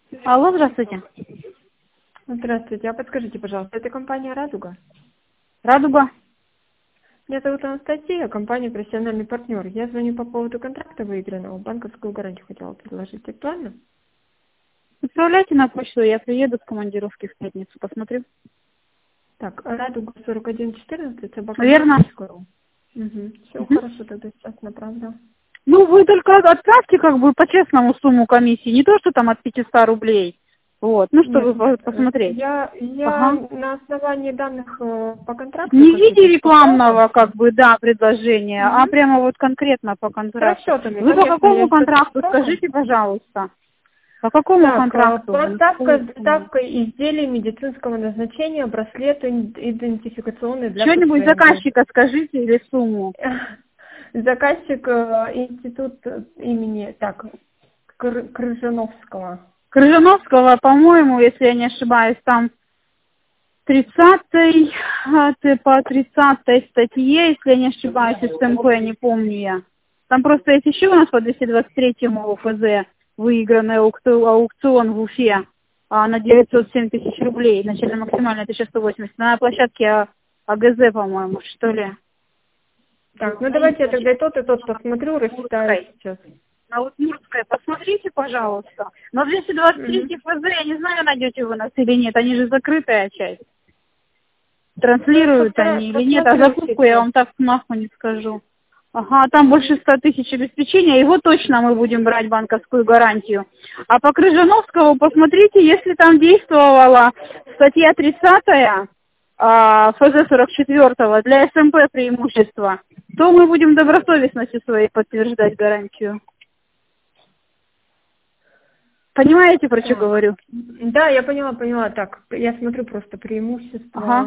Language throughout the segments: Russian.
Алло, здравствуйте. Здравствуйте. А подскажите, пожалуйста, это компания «Радуга»? Радуга. Меня зовут Анастасия, компания «Профессиональный партнер». Я звоню по поводу контракта выигранного. Банковскую гарантию хотела предложить. Актуально? Отправляйте на почту, я приеду с командировки в пятницу, посмотрю. Так, «Радуга» 4114, собака Верно? Угу. Все Мгм. хорошо, тогда сейчас направлю. Ну, вы только отправьте как бы по-честному сумму комиссии, не то, что там от 500 рублей. Вот, ну, Нет, чтобы посмотреть. я Ага. на основании данных по контракту Не в виде каких-то списала. рекламного, как бы, да, предложения, а Угу. прямо вот конкретно по контракту. Хорошо, тогда, Вы по конечно, я какому сейчас контракту, списала. скажите, пожалуйста? По какому Так, контракту? поставка с доставкой изделий медицинского назначения, браслеты идентификационные для Что-нибудь пациентов. заказчика скажите или сумму? Заказчик институт имени Крыжановского. Крыжановского, по-моему, если я не ошибаюсь, там 30-й, по 30-й статье, если я не ошибаюсь, СМП, не помню я. Там просто есть еще у нас по 223-му ФЗ выигранный аукцион в Уфе на 907 тысяч рублей, начально максимально 1180, на площадке АГЗ, по-моему, что ли. Так, ну давайте я тогда и тот посмотрю, рассчитаю сейчас. На Удмуртской, посмотрите, пожалуйста. Но 223 Мгм. ФЗ, я не знаю, найдете вы нас или нет, они же закрытая часть. Ну, Транслируют они или нет, а посмотрю закупку я сейчас. вам так смаху не скажу. Ага, там больше 100 тысяч обеспечения, его точно мы будем брать банковскую гарантию. А по Крыжановскому посмотрите, если там действовала статья 30 ФЗ 44 для СМП преимущества, то мы будем добросовестностью своей подтверждать гарантию. Понимаете, про что Так. говорю? Да, я поняла. Так, я смотрю просто Ага. преимущества.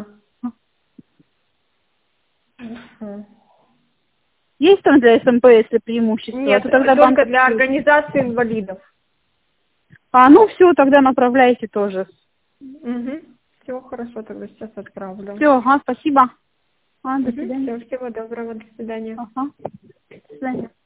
Ага. Есть там для СМП, если преимущество, Нет, то тогда только для банковскую. организации инвалидов. Ну все, тогда направляйте тоже. Угу. Все хорошо, тогда сейчас отправлю. Все, ага, спасибо. До Угу. свидания. Все, всего доброго, до свидания. Ага, до свидания.